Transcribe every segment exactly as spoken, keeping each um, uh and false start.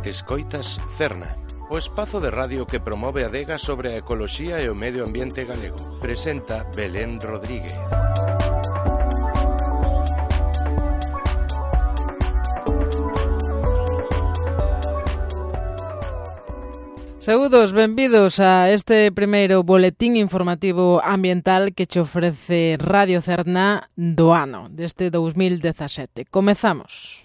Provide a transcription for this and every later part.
Escoitas Cerna, o espazo de radio que promove a adega sobre a ecoloxía e o medio ambiente galego. Presenta Belén Rodríguez. Saúdos, benvidos a este primeiro boletín informativo ambiental que che ofrece Radio Cerna do ano, deste dous mil dezasete. Comezamos.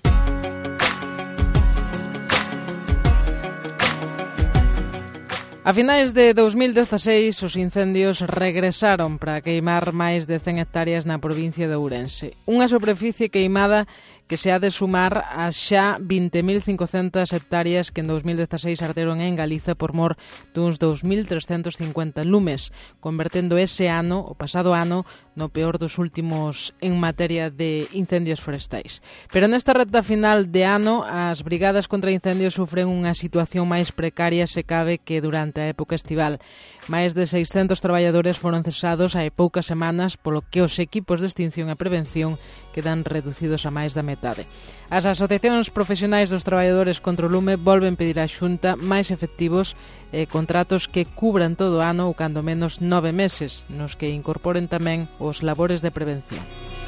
A finais de dous mil dezaseis, os incendios regresaron para queimar máis de cen hectáreas na provincia de Ourense. Unha superficie queimada que se ha de sumar a xa vinte mil cincocentas hectáreas que en dous mil dezaseis arderon en Galiza por mor duns dous mil trescentos cincuenta lumes, convertendo ese ano, o pasado ano, no peor dos últimos en materia de incendios forestais. Pero nesta recta final de ano, as brigadas contra incendios sufren unha situación máis precaria se cabe que durante a época estival. Máis de seiscentos traballadores foron cesados hai poucas semanas, polo que os equipos de extinción e prevención quedan reducidos a máis da metade. As asociacións profesionais dos traballadores contra o lume volven pedir á Xunta máis efectivos e contratos que cubran todo o ano ou cando menos nove meses, nos que incorporen tamén os labores de prevención.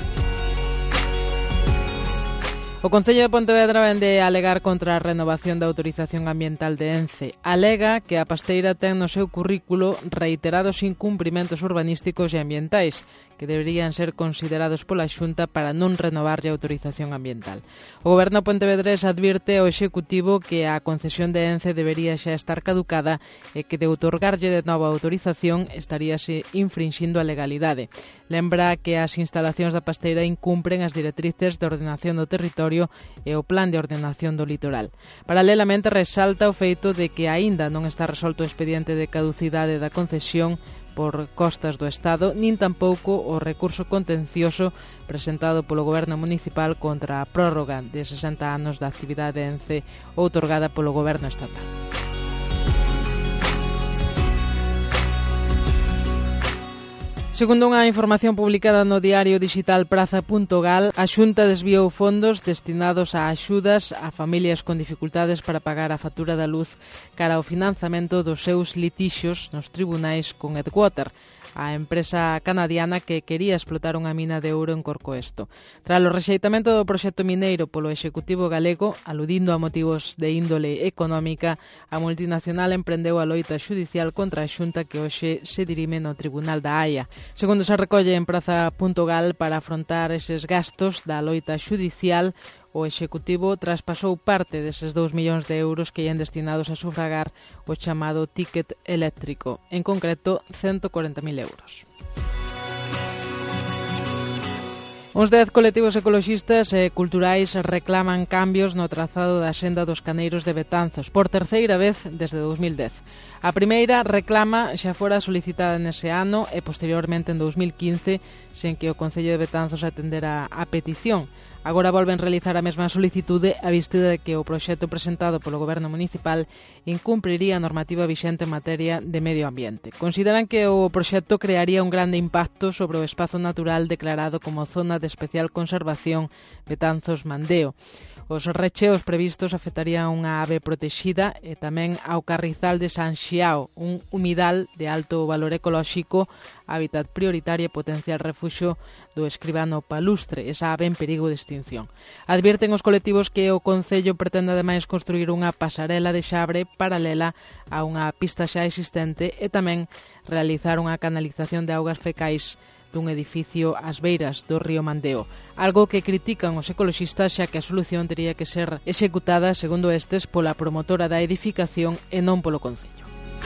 O Concello de Pontevedra vende a alegar contra a renovación da autorización ambiental de Ence. Alega que a pasteira ten no seu currículo reiterados incumprimentos urbanísticos e ambientais que deberían ser considerados pola Xunta para non renovarlle a autorización ambiental. O Goberno pontevedrés advirte ao Executivo que a concesión de Ence debería xa estar caducada e que de outorgarlle de nova autorización estaríase infrinxindo a legalidade. Lembra que as instalacións da pasteira incumpren as directrices de ordenación do territorio e o plan de ordenación do litoral. Paralelamente, resalta o feito de que aínda non está resolto o expediente de caducidade da concesión por costas do Estado, nin tampouco o recurso contencioso presentado polo Goberno municipal contra a prórroga de sesenta anos da actividade Ence outorgada polo Goberno estatal. Segundo unha información publicada no diario digital praza punto gal, a Xunta desviou fondos destinados a axudas a familias con dificultades para pagar a factura da luz cara ao financiamento dos seus litixios nos tribunais con Edgewater, a empresa canadiana que quería explotar unha mina de ouro en Corcoesto. Tras o rexeitamento do proxecto mineiro polo Executivo galego, aludindo a motivos de índole económica, a multinacional emprendeu a loita xudicial contra a Xunta que hoxe se dirime no Tribunal da Haia. Segundo se recolle en praza punto gal, para afrontar eses gastos da loita xudicial, o Executivo traspasou parte deses dous millóns de euros que ian destinados a sufragar o chamado ticket eléctrico, en concreto ciento corenta mil euros. Uns dez colectivos ecoloxistas e culturais reclaman cambios no trazado da senda dos Caneiros de Betanzos por terceira vez desde dous mil dez. A primeira reclama xa fora solicitada nese ano e posteriormente en dous mil quince, sen que o Concello de Betanzos atendera a petición. Agora volven realizar a mesma solicitude a vista de que o proxecto presentado polo Goberno municipal incumpriría a normativa vixente en materia de medio ambiente. Consideran que o proxecto crearía un grande impacto sobre o espazo natural declarado como zona de especial conservación Betanzos-Mandeo. Os recheos previstos afectarían unha ave protexida e tamén ao carrizal de San Xiao, un humidal de alto valor ecolóxico, hábitat prioritario e potencial refuxo do escribano palustre, esa ave en perigo de extinción. Advirten os colectivos que o Concello pretende ademais construir unha pasarela de xabre paralela a unha pista xa existente e tamén realizar unha canalización de augas fecais dun edificio ás beiras do río Mandeo, algo que critican os ecoloxistas xa que a solución tería que ser executada, segundo estes, pola promotora da edificación e non polo Concello.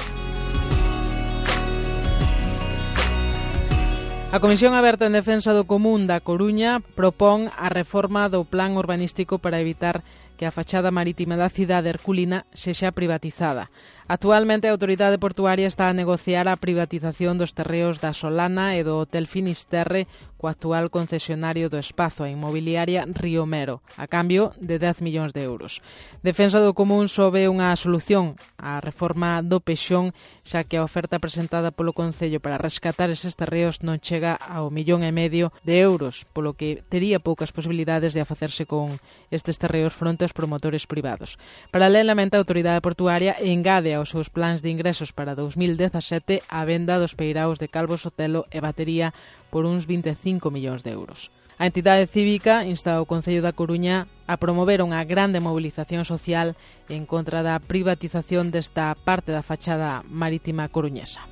A Comisión Aberta en Defensa do Común da Coruña propón a reforma do plan urbanístico para evitar que a fachada marítima da cidade herculina sexa privatizada. Actualmente a Autoridade Portuaria está a negociar a privatización dos terreos da Solana e do Hotel Finisterre co actual concesionario do espazo, a inmobiliaria Río Mero, a cambio de dez millóns de euros. Defensa do Común sobe unha solución á reforma do Pexón, xa que a oferta presentada polo Concello para rescatar eses terreos non chega ao millón e medio de euros, polo que tería poucas posibilidades de afacerse con estes terreos fronte os promotores privados. Paralelamente, a autoridade portuaria engade aos seus plans de ingresos para dous mil dezasete a venda dos peiraos de Calvo Sotelo e Batería por uns vinte e cinco millóns de euros. A entidade cívica insta ao Concello da Coruña a promover unha grande mobilización social en contra da privatización desta parte da fachada marítima coruñesa.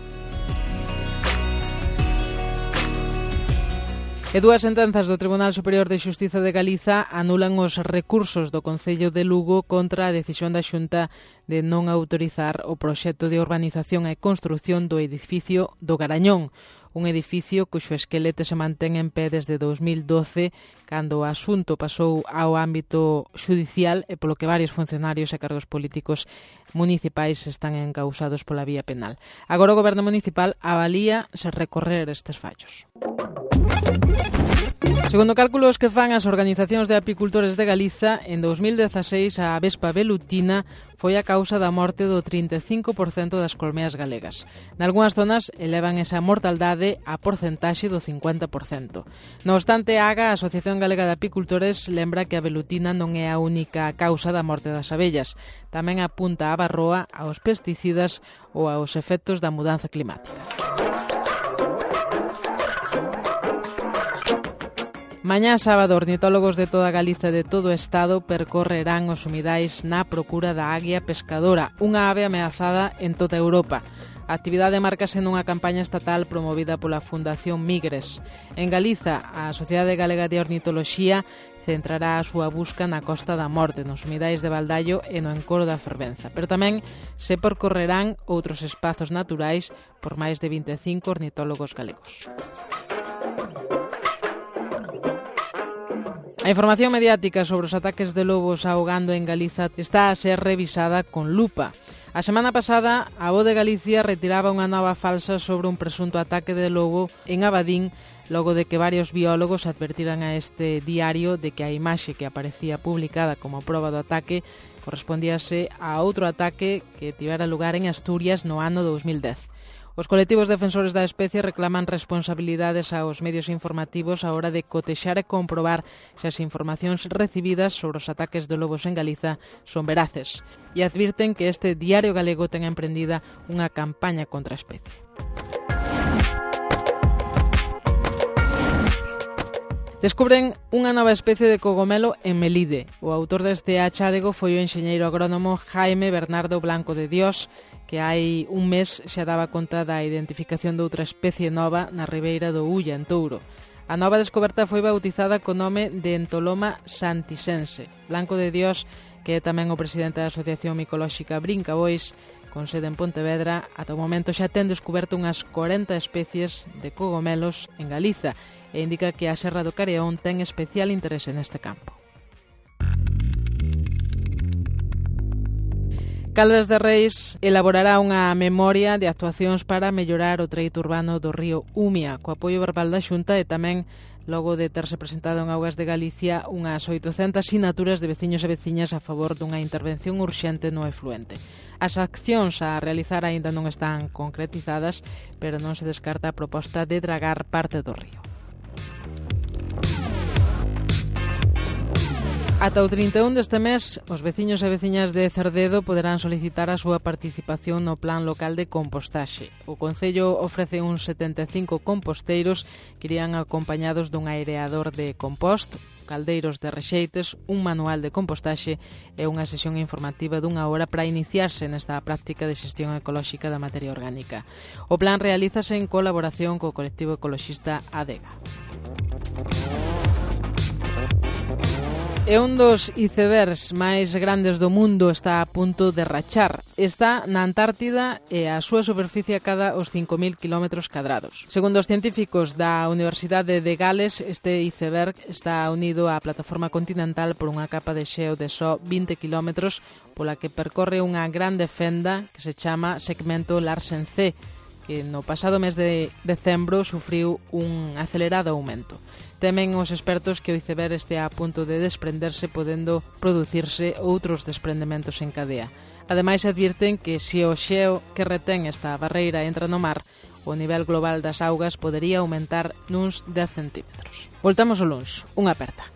E dúas sentenzas do Tribunal Superior de Xustiza de Galiza anulan os recursos do Concello de Lugo contra a decisión da Xunta de non autorizar o proxecto de urbanización e construción do edificio do Garañón, un edificio cuxo esquelete se mantén en pé desde dous mil doce, cando o asunto pasou ao ámbito xudicial e polo que varios funcionarios e cargos políticos municipais están encausados pola vía penal. Agora o Goberno Municipal avalía se recorrer estes fallos. Segundo cálculos que fan as organizacións de apicultores de Galiza, en dous mil dezaseis a avespa velutina foi a causa da morte do trinta e cinco por cento das colmeas galegas. Nalgúnas zonas elevan esa mortaldade a porcentaxe do cincuenta por cento. No obstante, a AGA, a Asociación Galega de Apicultores, lembra que a velutina non é a única causa da morte das abellas. Tamén apunta a barroa aos pesticidas ou aos efectos da mudanza climática. Mañá sábado, ornitólogos de toda Galiza e de todo o Estado percorrerán os humidais na procura da águia pescadora, unha ave ameazada en toda Europa. A actividade márcase nunha campaña estatal promovida pola Fundación Migres. En Galiza, a Sociedade Galega de Ornitoloxía centrará a súa busca na Costa da Morte, nos humidais de Baldallo e no encoro da Fervenza. Pero tamén se percorrerán outros espazos naturais por máis de vinte e cinco ornitólogos galegos. A información mediática sobre os ataques de lobos ahogando en Galiza está a ser revisada con lupa. A semana pasada, a Voz de Galicia retiraba unha nova falsa sobre un presunto ataque de lobo en Abadín, logo de que varios biólogos advertiran a este diario de que a imaxe que aparecía publicada como proba do ataque correspondíase a outro ataque que tivera lugar en Asturias no ano dous mil dez. Os colectivos defensores da especie reclaman responsabilidades aos medios informativos á hora de cotexar e comprobar se as informacións recibidas sobre os ataques de lobos en Galiza son veraces e advirten que este diario galego ten emprendida unha campaña contra a especie. Descubren unha nova especie de cogomelo en Melide. O autor deste achádego foi o enxeñeiro agrónomo Jaime Bernardo Blanco de Dios, que hai un mes xa daba conta da identificación de outra especie nova na ribeira do Ulla, en Touro. A nova descoberta foi bautizada co nome de Entoloma santisense. Blanco de Dios, que é tamén o presidente da Asociación Micolóxica Brincabois, con sede en Pontevedra, ata o momento xa ten descoberto unhas corenta especies de cogomelos en Galiza e indica que a Serra do Careón ten especial interese neste campo. Caldas de Reis elaborará unha memoria de actuacións para mellorar o treito urbano do río Umia, co apoio verbal da Xunta e tamén logo de terse presentado en Augas de Galicia unhas oitocentas sinaturas de veciños e veciñas a favor dunha intervención urxente no efluente. As accións a realizar aínda non están concretizadas, pero non se descarta a proposta de dragar parte do río. Ata o trinta e un deste mes, os veciños e veciñas de Cerdedo poderán solicitar a súa participación no Plan Local de Compostaxe. O Concello ofrece uns setenta e cinco composteiros que irían acompañados dun aireador de compost, caldeiros de rexeites, un manual de compostaxe e unha sesión informativa dunha hora para iniciarse nesta práctica de xestión ecolóxica da materia orgánica. O plan realízase en colaboración co colectivo ecoloxista ADEGA. E un dos icebergs máis grandes do mundo está a punto de rachar. Está na Antártida e a súa superficie acada os cinco mil kilómetros cadrados. Segundo os científicos da Universidade de Gales, este iceberg está unido á plataforma continental por unha capa de xeo de só vinte kilómetros, pola que percorre unha grande fenda que se chama segmento Larsen C, que no pasado mes de decembro sufriu un acelerado aumento. Temen os expertos que o iceberg este a punto de desprenderse, podendo producirse outros desprendementos en cadea. Ademais, advirten que se o xeo que retén esta barreira entra no mar, o nivel global das augas podería aumentar nuns dez centímetros. Voltamos o luns. Unha aperta.